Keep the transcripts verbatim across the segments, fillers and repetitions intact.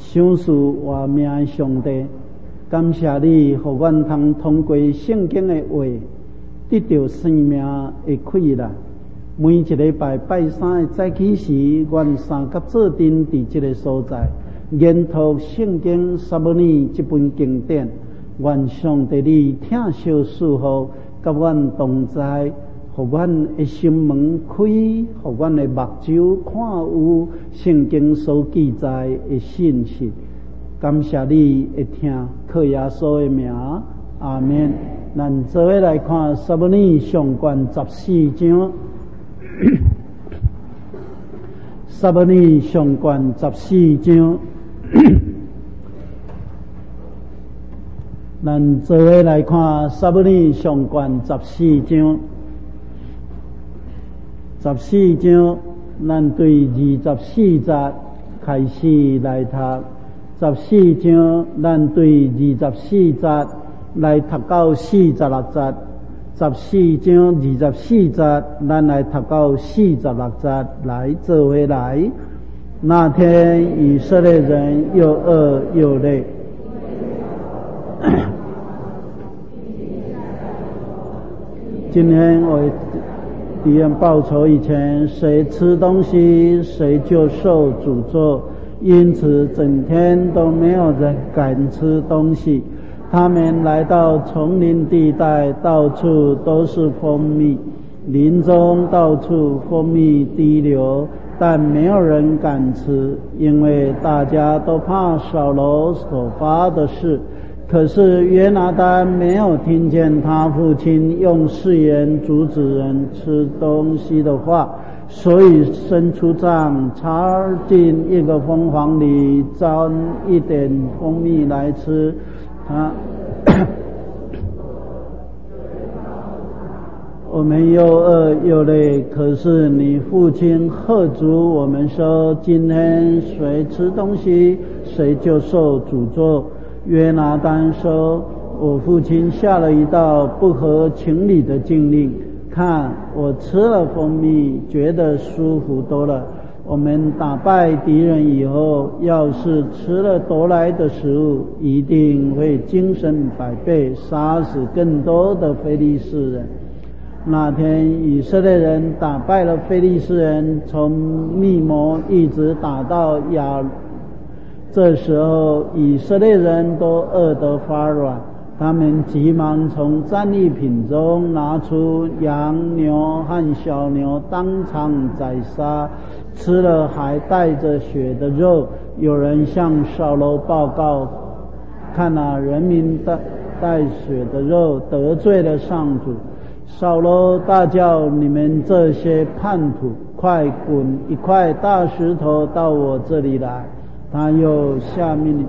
赏赐活命的上帝，感谢你，互阮通通过圣经的话，得到生命的气力。每一个礼拜拜三的早起时，阮三甲做阵伫这个所在，研读圣经撒母耳这本经典。愿上帝你听小祝福，甲阮同在，互阮的心门开，互阮的目睭看有圣经所记载的信息。感谢你会听，靠耶稣的名，阿们。咱做伙来看撒母耳上卷十四章。撒母耳上卷十四章，咱做伙来看撒母耳上卷十四章。十四章，咱对二十四节开始来读。十四章，咱对二十四节来读到四十六节。十四章二十四节，咱来读到四十六节，来做回来。那天以色列人又饿又累。今天我敌人报仇以前，谁吃东西，谁就受诅咒。因此，整天都没有人敢吃东西。他们来到丛林地带，到处都是蜂蜜，林中到处蜂蜜滴流，但没有人敢吃，因为大家都怕扫罗所发的事。可是约拿单没有听见他父亲用誓言阻止人吃东西的话，所以伸出杖插进一个蜂房里，沾一点蜂蜜来吃。啊，我们又饿又累，可是你父亲喝阻我们说，今天谁吃东西，谁就受诅咒。约拿单说，我父亲下了一道不合情理的禁令，看我吃了蜂蜜，觉得舒服多了。我们打败敌人以后，要是吃了夺来的食物，一定会精神百倍，杀死更多的非利士人。那天以色列人打败了非利士人，从密摩一直打到亚，这时候以色列人都饿得发软，他们急忙从战利品中拿出羊牛和小牛，当场宰杀，吃了还带着血的肉。有人向扫罗报告，看啊，人民带带血的肉得罪了上主。扫罗大叫，你们这些叛徒，快滚一块大石头到我这里来。他又下命令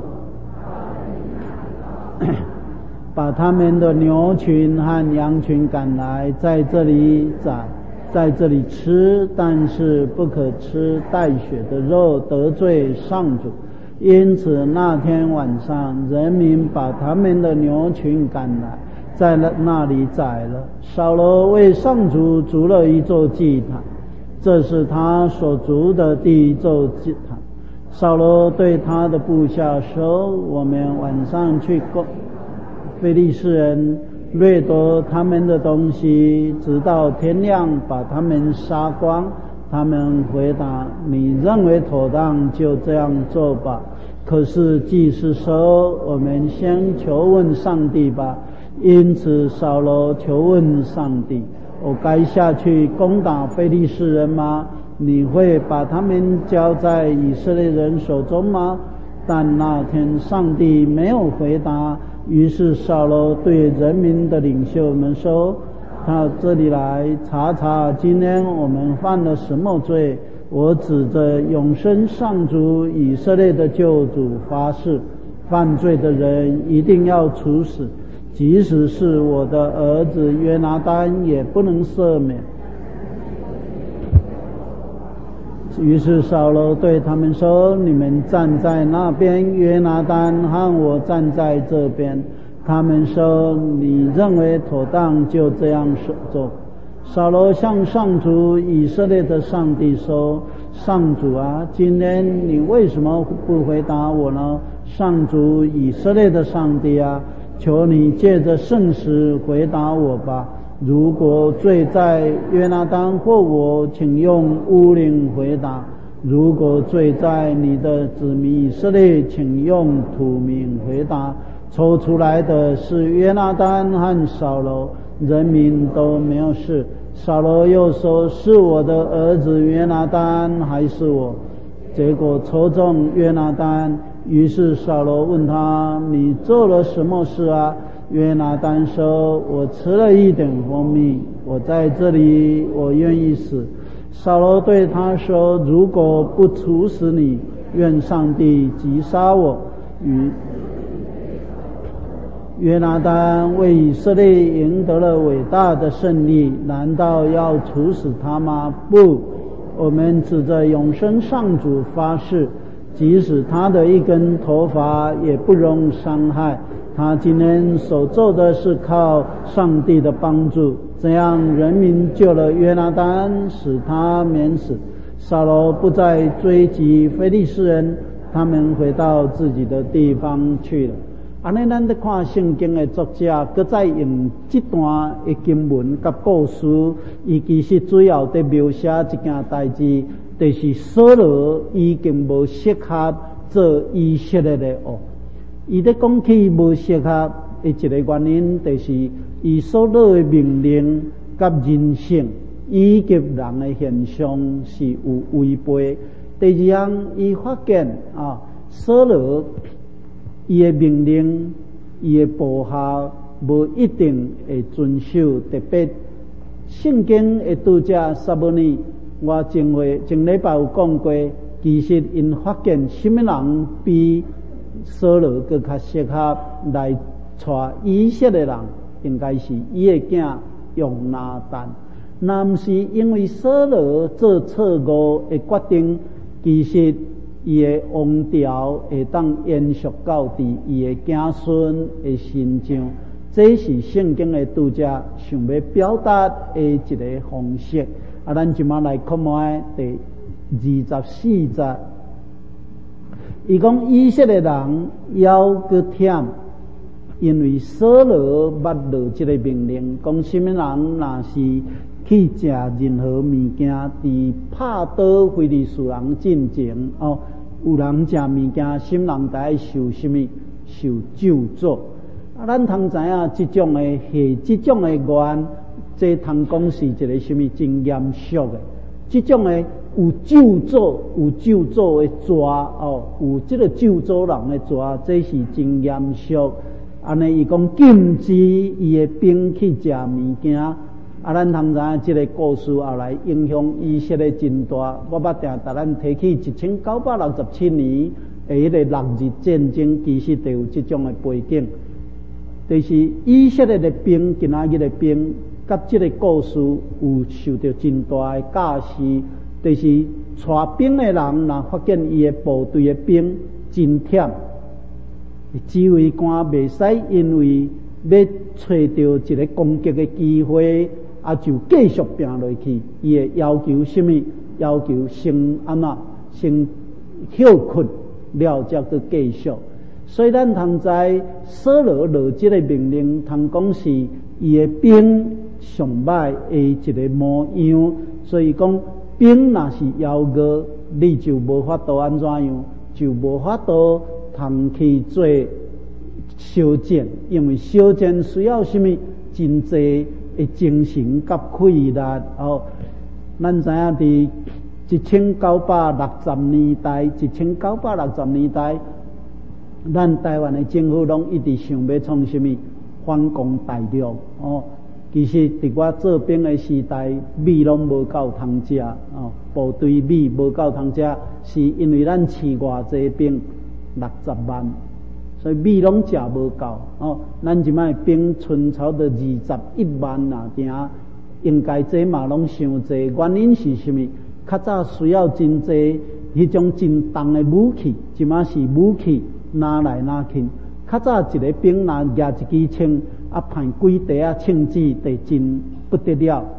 把他们的牛群和羊群赶来，在这里宰，在这里吃，但是不可吃带血的肉，得罪上主。因此那天晚上，人民把他们的牛群赶来，在那里宰了。扫罗为上主筑了一座祭坛，这是他所筑的第一座祭坛。扫罗对他的部下说，我们晚上去攻非利士人，掠夺他们的东西，直到天亮，把他们杀光。他们回答，你认为妥当，就这样做吧。可是祭司说，我们先求问上帝吧。因此扫罗求问上帝，我该下去攻打非利士人吗？你会把他们交在以色列人手中吗？但那天上帝没有回答。于是扫罗对人民的领袖们说，到这里来查查，今天我们犯了什么罪？我指着永生上主以色列的救主发誓，犯罪的人一定要处死，即使是我的儿子约拿单也不能赦免。于是扫罗对他们说，你们站在那边，约拿单和我站在这边。他们说，你认为妥当，就这样做。 扫罗向上主以色列的上帝说：上主啊，今天你为什么不回答我呢？上主以色列的上帝啊，求你借着圣使回答我吧。如果罪在约拿单或我，请用乌灵回答；如果罪在你的子民以色列，请用土民回答。抽出来的是约拿单和扫罗，人民都没有事。扫罗又说：是我的儿子约拿单还是我？结果抽中约拿单。于是扫罗问他：你做了什么事啊？约拿单说：我吃了一点蜂蜜，我在这里，我愿意死。扫罗对他说：如果不处死你，愿上帝击杀我。于约拿单为以色列赢得了伟大的胜利，难道要处死他吗？不，我们指着永生上主发誓，即使他的一根头发也不容伤害。他今天所做的是靠上帝的帮助，这样人民救了约拿单，使他免死。扫罗不再追击非利士人，他们回到自己的地方去了。安尼，咱在看圣经的作者，搁再用这段的经文甲故事，伊其实主要在描写一件代志，就是扫罗已经无适合做以色列的王。伊在讲起无适合的一个原因，就是伊所落的命令甲人性以及人的现象是有违背。第二样，伊发现啊，扫罗伊的命令，伊的部下无一定会遵守。特别圣经的读者撒母耳，我前回前礼拜有讲过，其实因发现什么人比扫罗更较适合来带以色列人，应该是伊的囝约拿单。若不是因为扫罗做错误的决定，其实伊的王朝会当延续到伫伊的子孙的身上，这是圣经的读者想要表达的一个方式。啊，咱即马来看卖第二十四节，伊讲以色列人要个忝，因为扫罗捌落这个命令，讲什么人若是去食任何物件，伫拍倒非利士人进前哦，有人食物件，什么人在受什么受咒诅。啊，咱通知影这种的系这种的原，这通讲是一个什么真严肃的。这种的有咒诅、有咒诅的蛇哦，有这个咒诅人的蛇，这是真严肃。安尼伊讲禁止伊的兵去食物件。啊，咱通知影这个故事后来影响以色列真大。我捌定甲咱提起一千九百六十七年的迄个六日战争，其实就有这种的背景。就是以色列的兵，今仔日的兵，甲这个故事有受到真大的教示。就是带兵的人，若发现伊的部队的兵真忝，指挥官袂使因为要找到一个攻击的机会，啊就继续拼落去。伊会要求什么？要求先安怎？先休困了，才去继续。所以咱通知扫罗落这个命令，通讲是伊的兵上歹的一个模样。所以讲兵若是要恶，你就无法度安怎样，就无法度通去做烧战，因为烧战需要什么？真济的精神甲气力哦。咱知影伫一千九百六十年代，一千九百六十年代，咱台湾的政府拢一直想要创什么反攻大陆哦。其实伫我做兵的时代，米拢无够通食哦，部队米无够通食，是因为咱饲偌济兵六十万，所以米拢食无够哦。咱即摆兵春潮的二十一万啊，定应该这嘛拢伤济。原因是什么？较早需要真济迄种真重的武器，即摆是武器拿来拿去。较早一个兵若举一支枪，啊，派几袋啊枪子，就真不得了。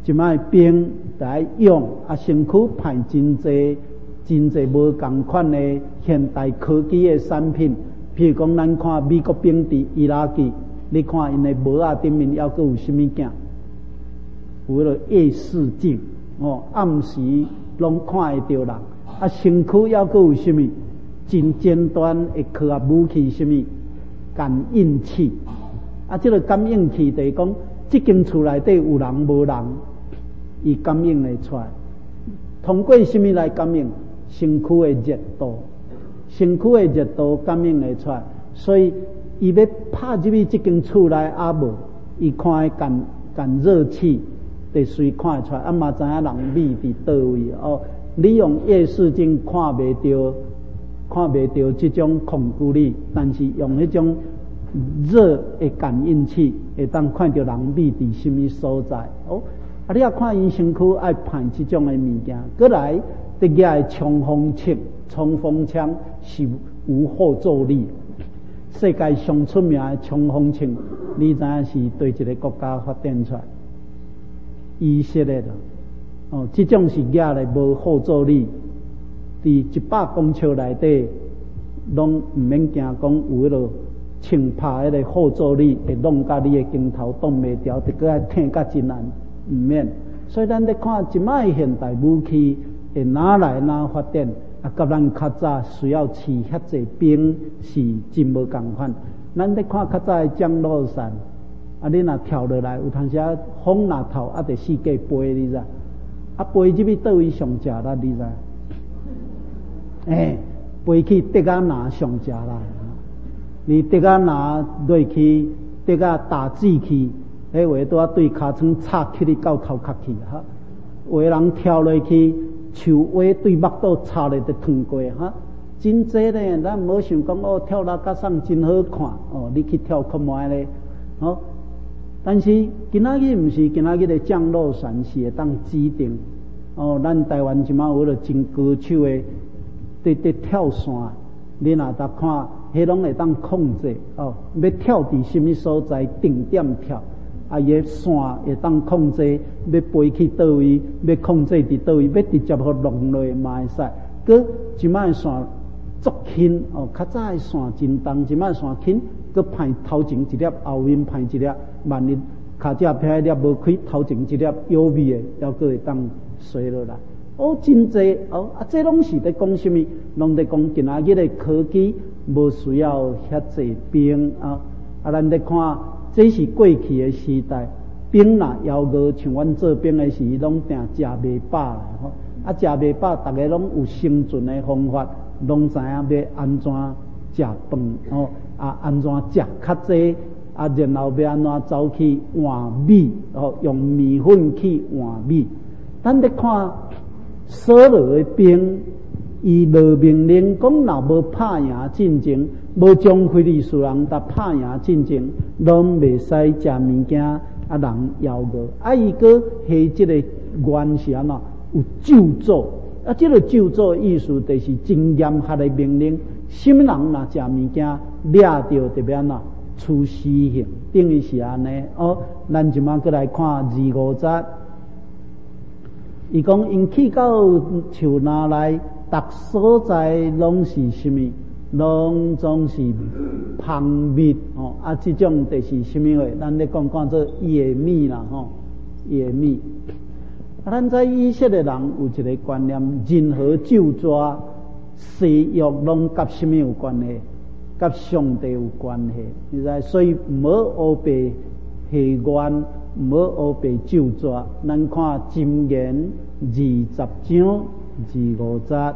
即摆冰来用啊，身躯派真济真济无共款的现代科技的产品，譬如讲，咱看美国兵伫伊拉克，你看因的帽仔顶面还佫有啥物件？有迄个夜视镜哦，暗时拢看会到人。啊，身躯还佫有啥物？真尖端的科学武器，啥物？感应器。啊，这个感应器就是讲，这间厝内底有人无人，伊感应会出来。通过啥物来感应？身躯的热度，身躯的热度感应会出来。所以，伊要拍入去这间厝内啊无，伊看迄感感热器，就随看会出来。啊嘛知影人秘伫倒位哦。你用夜视镜看袂到，看袂到这种恐惧力，但是用迄种热的感应器，会当看到人秘伫什么所在哦。啊，你要看因身躯爱派这种的物件，过来。这个的冲锋枪，冲锋枪是有后坐力。世界上出名的冲锋枪，你知影是对一个国家发展出来？以色列的哦，这种是举的无后坐力，伫一百公尺内底，拢唔免惊讲有迄个枪拍迄个后坐力会弄甲你的镜头挡袂掉，得个疼甲真难，唔免。所以咱咧看即摆现代武器。会哪来哪发展？啊，甲咱较早需要饲遐济兵是真无共款。咱咧看较早的降落伞，啊，你若跳落来，有当时啊风若透，啊，得四界飞，你知？啊，飞入去倒位上食啦，你知？诶，飞去德甲拿上食啦，你德甲拿落去，德甲打字去，迄话拄啊对尻川插起你到头壳去哈，有的人跳落去。树蛙对目肚插咧，就烫过哈，真济咧。咱无想讲哦，跳拉甲送真好看哦，你去跳看卖咧哦。但是今仔日毋是，今仔日的降落伞是会当指定哦。咱台湾即摆有了真高手的，伫伫跳伞，你若搭看，迄拢会当控制哦。要跳伫什么所在，定点跳。啊，伊线会当控制，要飞去倒位，要控制伫倒位，要直接互弄落嘛会使。佮即摆线足轻哦，较早的线真重，即摆线轻，佮派头前一粒，后面派一粒，万一骹只偏一粒无开，头前一粒有味的，还佫会当衰落来。哦，真济哦，啊，这拢是伫讲什么？拢伫讲今仔日的科技无需要遐济兵啊，啊，咱伫看。这是过去的时代，兵若枵饿，像阮做兵的时，拢定食袂饱啦吼。啊，食袂饱，逐个拢有生存的方法，拢知影要安怎食饭哦，啊，安怎食较济，啊，然后要安怎走去换米哦，用米粉去换米。咱咧看所有的兵，伊落命令讲，若无拍赢进前。无将非利士人搭拍赢进前，拢袂使食物件，啊人枵饿。啊，伊个下即个原是安怎有咒诅，啊，即、这个咒诅意思就是真严格的命令，什么人若食物件抓着特别安怎处死刑，等于是安尼。哦，咱即马过来看二五节，伊讲因去到树林内，逐所在拢是什么？拢总是芳蜜哦，啊，这种就是什么话？咱咧讲讲做野蜜啦吼，野蜜。啊，咱在以色列人有一个观念，任何咒詛、誓约拢甲什么有关系？甲上帝有关系，你知？所以唔好乌白下愿，唔好乌白咒詛。咱看箴言二十章二五节。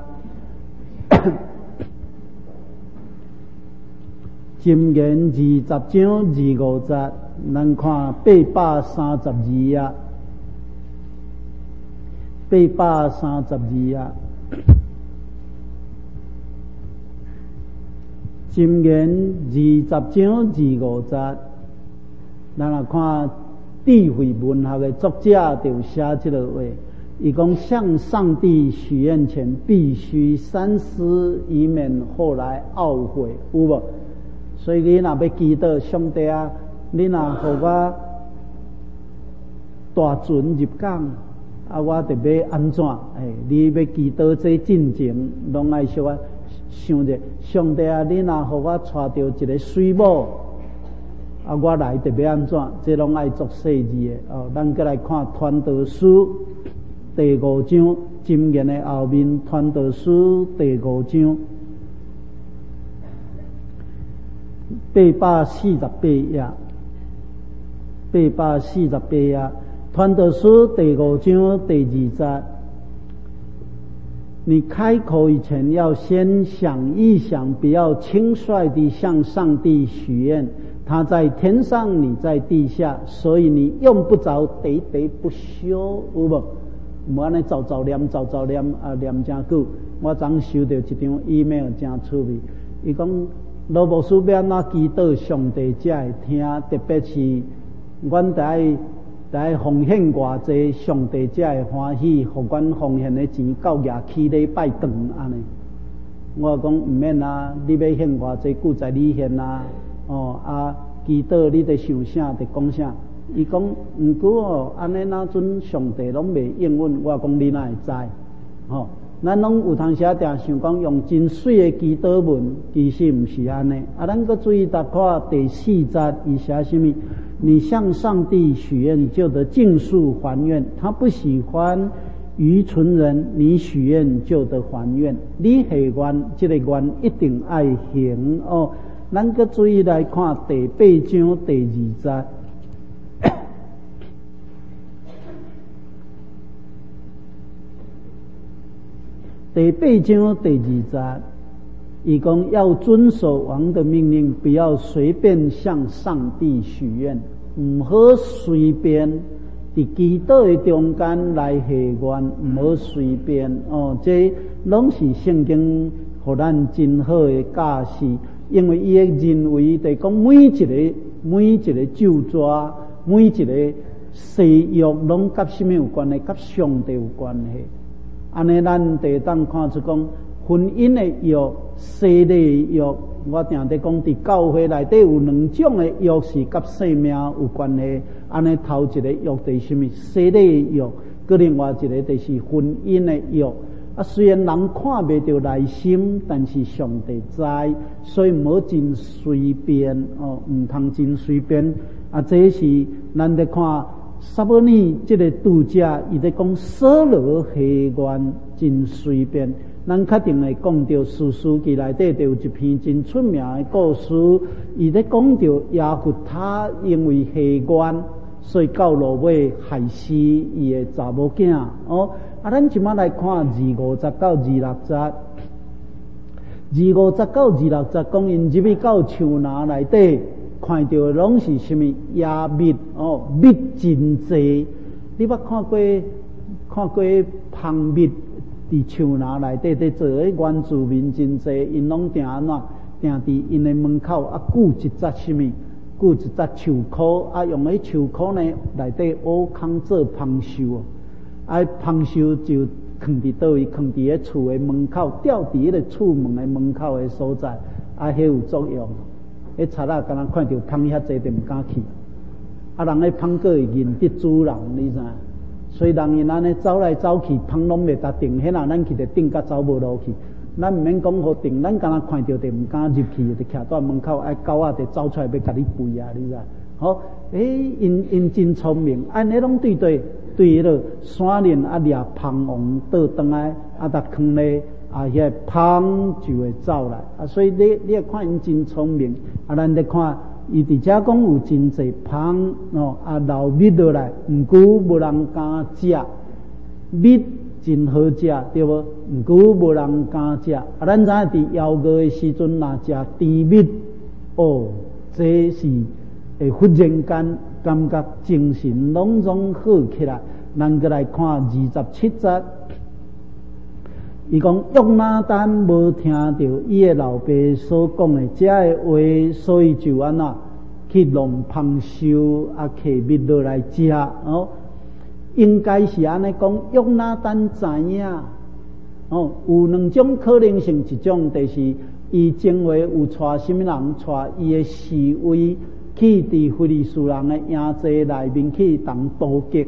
箴言二十章二五節，咱看八百三十二頁，八百三十二頁。箴言二十章二五節，咱來看智慧文學的作者就寫這個話，伊講向上帝許願前必須三思，以免後來懊悔，有無？所以你若要祈禱上帝啊，你若互我大船入港，啊，我得要安怎？哎，你要祈祷这进程，拢爱小可想者，上帝啊，你若互我带到一个水母，啊，我来得要安怎？这拢爱作细字的哦。咱再来看传道书第五章，箴言的后面，传道书第五章。八百四十八页，八百四十八页，传道书第五章第二节。你开口以前要先想一想，不要轻率地向上帝许愿。他在天上，你在地下，所以你用不着喋喋不休，有无？唔安尼早早念，早早念啊，念真久。我昨收到一张 email 真趣味，伊讲。罗牧师要安怎祈祷上帝才会听，特别是阮得爱得爱奉献偌济，上帝才会欢喜，互阮奉献的钱到夜起礼拜堂安尼。我讲毋免啊，你要献偌济，故在你献啊。哦啊，祈祷你得想啥，得讲啥。伊讲毋过哦，安尼那阵上帝拢袂应允。我讲你哪会知？吼。咱拢有通时啊，定想讲用真水的祈祷文，其实毋是安尼。啊，咱搁注意搭看第四节，伊写什么？你向上帝许愿，就得尽数还愿。他不喜欢愚蠢人，你许愿就得还愿。你许愿，这个愿一定爱行哦。咱搁注意来看第八章第二节。第八章第二节，伊讲要遵守王的命令，不要随便向上帝许愿，唔好随便伫祈祷的中间来许愿，唔好随便哦。这拢是圣经互咱真好的教示，因为伊会认为就讲每一个每一个咒诅，每一个誓约拢甲什么有关系？甲上帝有关系。安尼，咱得当看出讲婚姻的约、生理的约。我定得讲，伫教会内底有两种的约是甲性命有关系。安尼，头一个约就是什么？生理的约，佮另外一个就是婚姻的约。啊，虽然人看袂到内心，但是上帝知，所以唔好真随便哦，唔通真随便。啊，这是咱得看。撒母耳这个度假，伊在讲所罗许愿真随便。咱确定会讲到士师记内底就有一篇真出名的故事，伊在讲到亚弗他因为许愿，所以到落尾害死伊的查某囝。哦，啊，咱即马来看二五十到二六节，二五十到二六节讲因入去到树林内底。看到拢是什么野蜜哦，蜜真济。你捌看过看过蜂蜜伫树林内底伫做诶原住民真济，因拢定安怎定伫因诶门口啊，锯一只什么，锯一只树棵啊，用迄树棵呢内底挖空做蜂巢哦，啊，蜂巢就放伫倒位，放伫迄厝诶门口，吊伫迄个厝门诶门口诶所在，啊，迄有作用。迄贼仔敢若看到蜂遐济，就毋敢去。啊，人迄蜂个会认得主人，你知？所以人因安尼走来走去，蜂拢袂搭定，迄若咱去着定甲走无落去。咱毋免讲好定，咱敢若看到就毋敢入去，就徛在门口，爱狗仔就走出来要甲你吠啊，你知？好，诶，因因真聪明，安尼拢对对对迄个山林啊，掠蜂王倒转来，啊，搭坑咧。啊，遐蜂就会走来啊，所以你你看因真聪明啊。咱咧看伊伫遮讲有真济蜂哦，啊流蜜落来，毋过无人敢食，蜜真好食，对无？毋过无人敢食。啊，咱知影伫枵餓的时阵，若食甜蜜，哦，这是会忽然间感觉精神拢总好起来。咱过来看二十七节。伊讲约拿单无听到伊的老爸所讲的这个话，所以就安怎去弄蜂巢啊，摕蜜落来食哦。应该是安尼讲，约拿单知影哦，有两种可能性，一种就是伊前话有带什么人，带伊的侍卫去伫非利士人的营寨内面去当刀击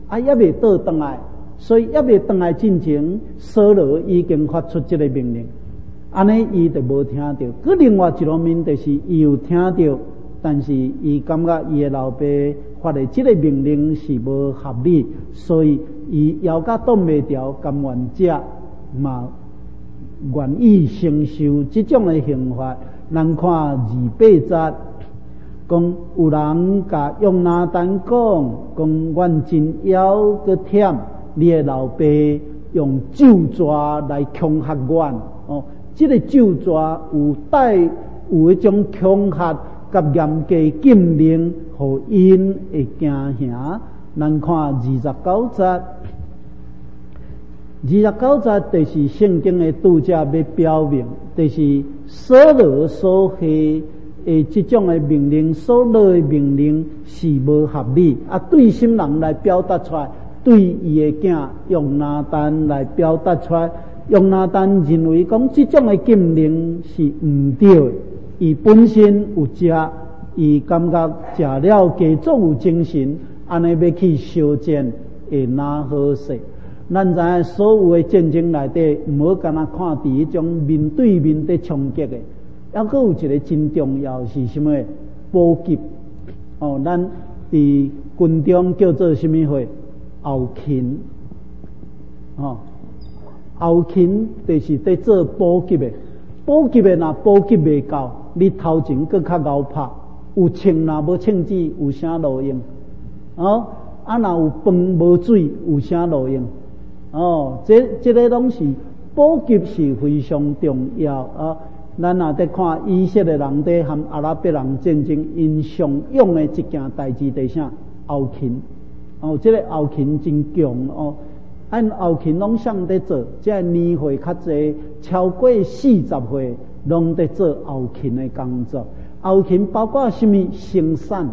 啊，也未倒转来，所以也未转来进前，梭罗已经发出这个命令，安尼伊就无听到。佮另外一方面就是伊有听到，但是伊感觉伊的老爸发的这个命令是无合理，所以伊腰甲挡袂牢，甘愿者嘛愿意承受这种的刑罚。咱看二八节。讲有人甲用拿单讲，讲阮真要个忝，你的老爸用咒抓来恐吓阮哦。这个咒抓有带有一种恐吓甲严格禁令，互因会惊吓。咱看二十九节，二十九节就是圣经的读者要表明，就是梭罗所下。诶，这种的命令所落的命令是无合理啊！对心人来表达出来，对伊的囝用拿单来表达出来，用拿单认为讲这种的禁令是唔对的，伊本身有食，伊感觉食了加足有精神，安尼要去烧战会哪好势？咱知影所有的战争内底，唔好干那看伫迄种面对面的冲击的。还佫有一个真重要是什么？补给哦，咱伫军中叫做什么货？后勤哦，后勤就是在做补给的。补给的若补给未够，你头前佫较熬拍，有称若无称纸，有啥路用？哦，啊若有饭无水，有啥路用？哦，这这个拢是补给是非常重要啊。咱若在看以色列人在和阿拉伯人战争，因上用的一件代志是啥？后勤哦，这个后勤真强哦。按后勤拢上在做，这年岁较济，超过四十岁，拢在做后勤的工作。后勤包括什么？生产。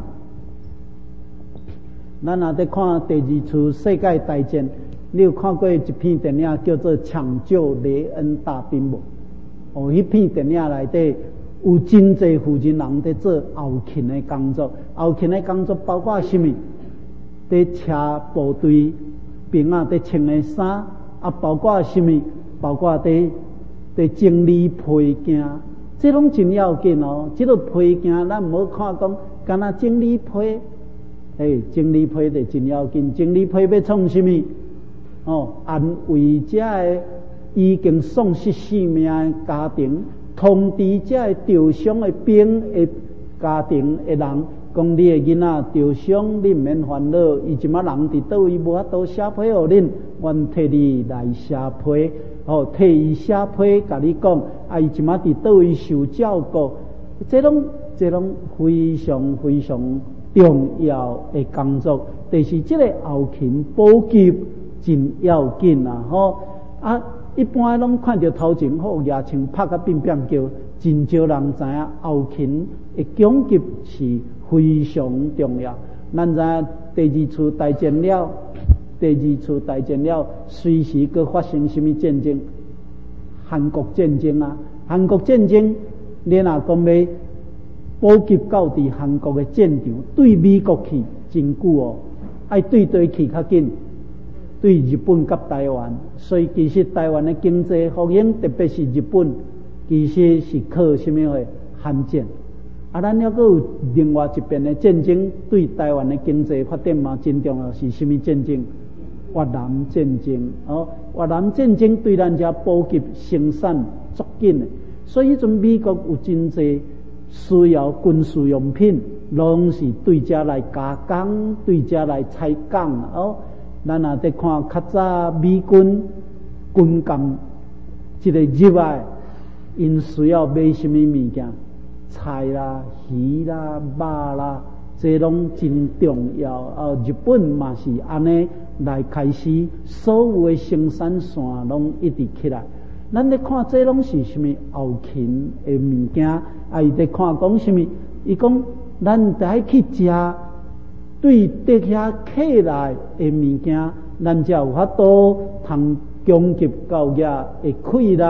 咱若在看第二次世界大战，你有看过一篇电影叫做《抢救雷恩大兵》无？哦，迄片电影内底有真侪负责人在做后勤的工作。后勤的工作包括什么？在车部队兵啊，在穿的衫啊，包括什么？包括在在整理配件，这拢真要紧哦。这个配件咱唔好看讲，干那整理配，诶，整理配就真要紧。整理配要创什么？哦，安慰这个已经丧失性命的家庭，通知这个受伤的兵的家庭的人，讲你的囡仔受伤，你唔免烦恼，伊即马人伫倒位无法度写批互恁，阮替你来写批，哦，替伊写批，甲你讲，啊，伊即马伫倒位受照顾，这拢这拢非常非常重要的工作，就是这个后勤补给真要紧啊！吼啊！一般拢看到头前好牙枪拍甲乒乒叫，真少人知影后勤的攻击是非常重要。咱知影第二次大战了，第二次大战了，随时佫发生什么战争？韩国战争啊！韩国战争，你若讲要补给到伫韩国的战场，对美国去真久哦，爱对对去较紧。对日本甲台湾，所以其实台湾的经济复兴，特别是日本，其实是靠什么个韩战。啊，咱还佫有另外一边的战争，对台湾的经济发展嘛真重要，是什么战争？越南战争哦，越南战争对咱遮补给生产足紧的，所以迄阵美国有真济需要军事用品，拢是对遮来加工，对遮来采购哦。咱若在看较早美军军工一个入来，因需要买什么物件？菜啦、鱼啦、肉啦，这拢真重要。啊，日本嘛是安尼来开始，所有的生产线拢一直起来。咱咧看这拢是什么后勤的物件？啊，伊在看讲什么？伊讲咱得去食。对这遐客来的物件，咱才有法度通攻击到遐的气力，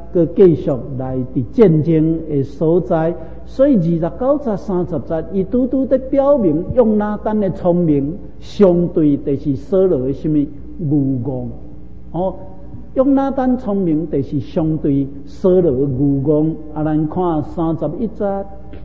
佮继续来伫战争的所在。所以二十九节、三十节，伊拄拄在表明用拿单的聪明，相对就是扫罗的什么愚妄哦。用拿单聪明，就是相对扫罗的愚妄。啊，咱看三十一节，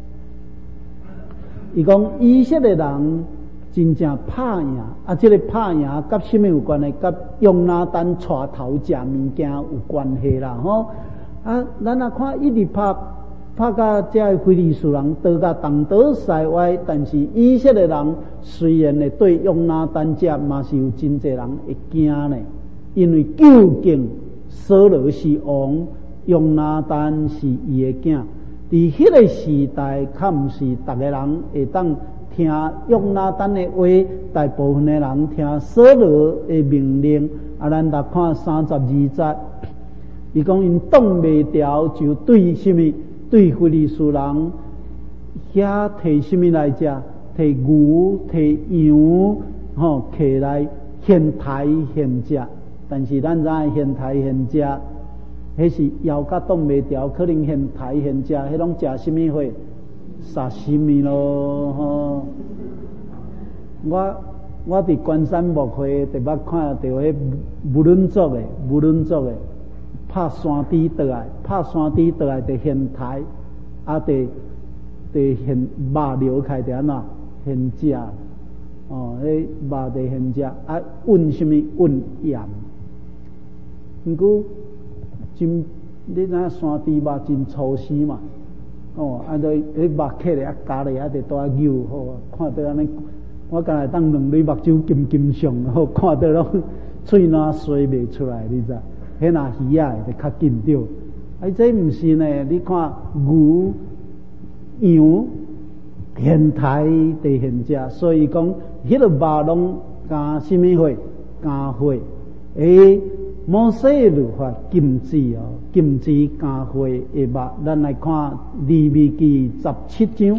伊讲以色列人真正拍赢，啊，这个拍赢甲什么有关系？甲用拿单带头食物件有关系啦，吼！啊，咱啊看一直拍拍甲这个非利士人倒甲东倒西歪，但是以色列人虽然会对用拿单这嘛是有真侪人会惊呢，因为究竟扫罗是王，用拿单是伊的囝。伫迄个时代，较毋是逐个人会当听用拿单的话，大部分的人听扫罗的命令。啊，咱来看三十二节，伊讲因挡袂牢，就对什么？对非利士人遐摕什么来食？摕牛、摕羊，吼，摕来献台献食。但是咱知影献台献食，迄是腰甲挡袂牢，可能献台献食，迄拢食什么货？杀什么咯？吼！我我伫关山牧会，特别看到迄无论族的、无论族的，拍山猪倒来，拍山猪倒来，就献台，啊，就就献肉流开着安怎献食？哦，迄肉就献食，啊，运什么？运盐。毋过真，你知影山猪肉真粗丝嘛？哦，啊，就迄肉刻咧，啊加咧，啊，就多啊牛，好，看到安尼，我敢若当两粒目睭金金上，好，看到拢喙烂水袂出来，你知？迄若鱼仔就较紧着。啊，这毋是呢？你看牛、羊、现台地现食，所以讲迄个肉拢加什么货？加火，诶。摩西的律法禁止哦，禁止加火的肉。咱来看利未记十七章，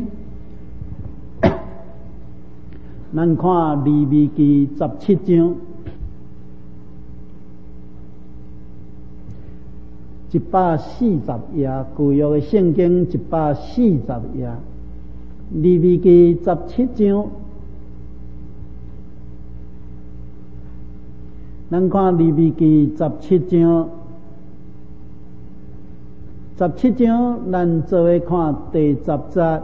咱看利未记十七章，一百四十页，旧约的圣经一百四十页，利未记十七章。咱看利未记十七章，十七章咱做伙看第十节。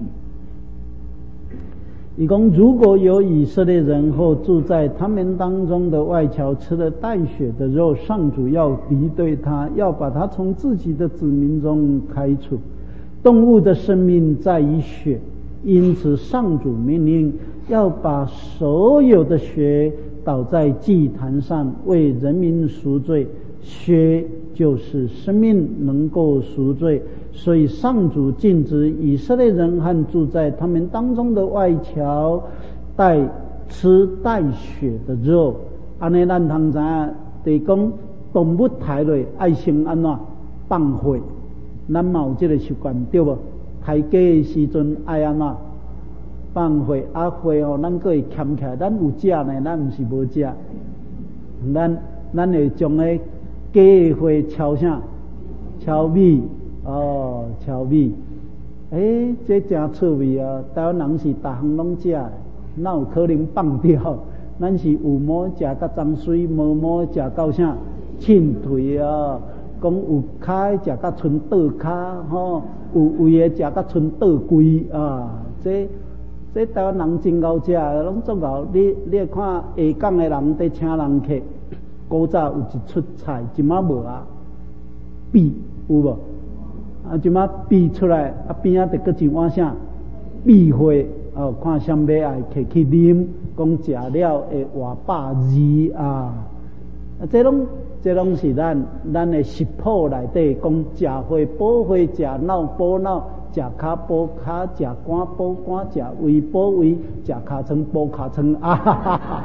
伊讲，如果有以色列人或住在他们当中的外侨吃了带血的肉，上主要敌对他，要把他从自己的子民中开除。动物的生命在于血，因此上主命令要把所有的血倒在祭坛上，为人民赎罪。血就是生命，能够赎罪，所以上主禁止以色列人和住在他们当中的外侨带吃带血的肉。安尼咱通知影，就是讲动物杀落爱先安怎放火，咱嘛有这个习惯对无？杀鸡的时阵爱安怎放火？啊火吼，咱佫会牵起来，咱有食呢，咱毋是无食。咱咱会将个鸡的火炒啥？炒米哦，炒米。诶，这真趣味啊！台湾人是逐项拢食的，哪有可能放掉？咱是有毛食到脏水，无毛食到啥？凊腿啊！讲有骹食到剩倒骹，吼、有胃的食到剩倒规啊！这这台湾人真够食的，拢足够。你你看下港的人在请人客，古早有一出菜，即马无啊，比有无？啊，即马比出来，啊边仔就搁一碗啥比花哦，看谁要爱摕去啉，讲食了会活百二啊！啊，这拢这拢是咱咱的食谱内底讲食花补花，食脑补脑，食骹补骹，食肝补肝，食胃补胃，食尻川补尻川啊！哈哈哈！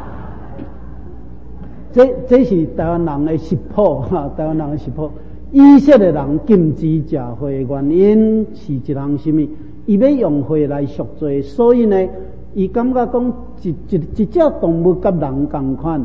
这这是台湾人的食谱哈，台湾人的食谱。以色列人禁止食花的原因是一项什么？伊要用花来赎罪，所以呢，伊感觉讲一一一只动物甲人同款，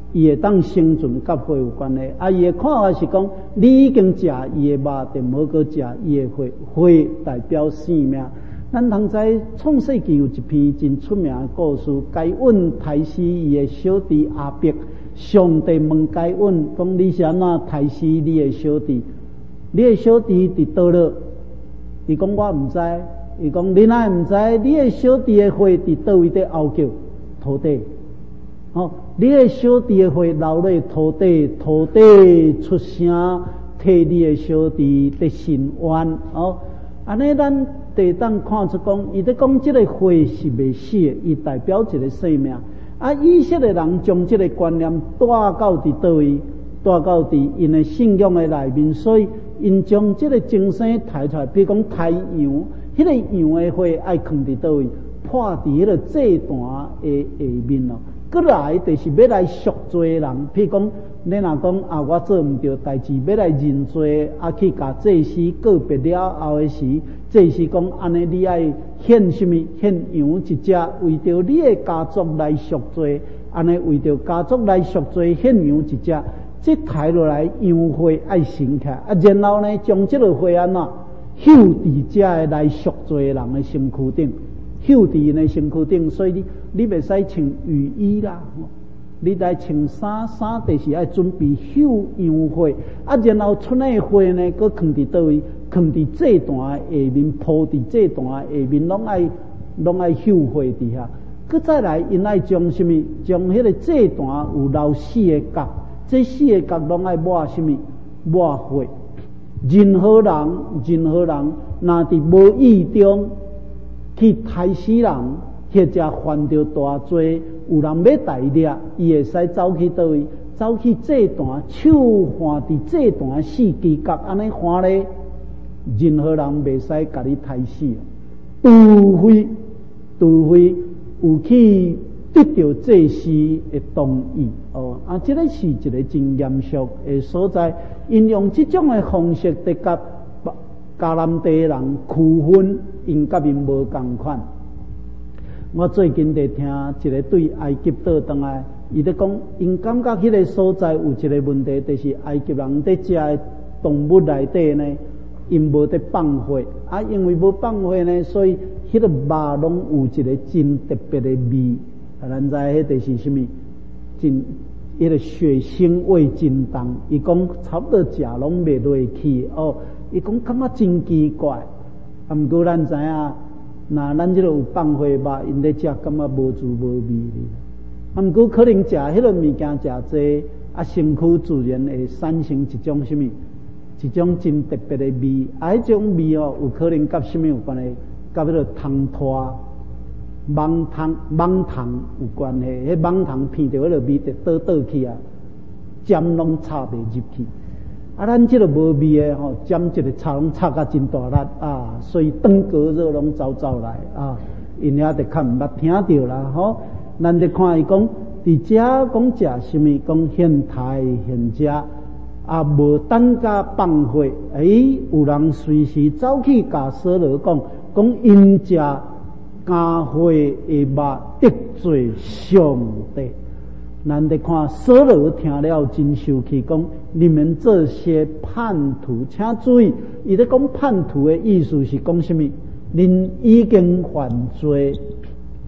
伊会当生存甲血有关系。啊，伊的看法是讲，你已经食伊的肉，就无搁食伊的血，血代表生命。咱通知创世纪有一篇真出名的故事，该隐杀死伊的小弟亚伯。上帝问该隐讲：你是安怎杀死你的小弟？你的小弟伫倒落？伊讲我毋知。伊讲你哪会毋知？你的小弟的血伫倒位伫拗叫土地。哦，你的小弟的血流落土地，土地出声替你的小弟得伸冤。哦，安尼咱得当看出讲，伊在讲这个血是未死的，伊代表一个生命。啊，以色列人将这个观念带到伫倒位，带到伫因的信仰的内面，所以因将这个精神抬出来，比如讲抬羊，迄、那个羊的血爱放伫倒位，破伫迄个祭坛的下面咯。过来就是要来赎罪人，譬如讲，你若讲啊，我做毋对代志，要来认罪，啊去甲祭司告别了后的时，祭司讲安尼，你爱献什么？献羊一只，为着你的家族来赎罪，安尼为着家族来赎罪，献羊一只，这抬落来羊血爱升起来，啊，然后呢，将这个血安怎绣伫这的来赎罪人的身躯顶。绣伫因的身躯顶，所以你你袂使穿雨衣啦，你来穿衫，衫就是爱准备绣羊血，啊，然后剩的血呢，搁放伫倒位，放伫祭坛下面，铺伫祭坛下面，拢爱拢爱绣血伫遐。搁再来，因爱将什么？将迄个祭坛有留四个角，这四个角拢爱抹什么？抹血。任何人，任何人，若伫无意中去杀死人，或者犯着大罪，有人要逮掠，伊会使走去倒位？走去祭坛，手换伫祭坛四支角，安尼换咧，任何人袂使甲你杀死，除非除非有去得到祭司的同意哦。啊，这个是一个真严肃的所在，因用这种的方式得甲迦南地人区分，因甲因无共款。我最近在听一个对埃及岛倒来，伊咧讲，因感觉迄个所在有一个问题，就是埃及人在食的动物内底呢，因无在放血啊，因为无放血呢，所以迄个肉拢有一个真特别的味。啊，咱知迄就是什么？真迄个血腥味真重。伊讲差不多食拢袂落去哦。伊讲感觉真奇怪，啊，毋过咱知影，那咱即个有放血肉，因咧食感觉无滋无味哩。啊，毋过可能食迄个物件食济，啊，身躯自然会产生一种什么？一种真特别的味。啊，迄种味哦，有可能甲什么有关系？甲迄个汤拖、蠓汤、蠓糖有关系。迄蠓糖闻到迄个味，就倒倒去啊，尖拢插袂入去。啊，咱即个无味诶吼，尖一个插拢插甲真大力啊，所以长隔热拢走走来啊，因遐得较毋捌听着啦吼。咱得看伊讲，伫遮讲食什么？讲现台现食啊，无等甲放血。诶，有人随时走去甲所罗讲，讲因食加血的肉得罪上帝。咱得看所罗听了真生气，讲你们这些叛徒，请注意，伊咧讲叛徒的意思是讲什么？恁已经犯罪，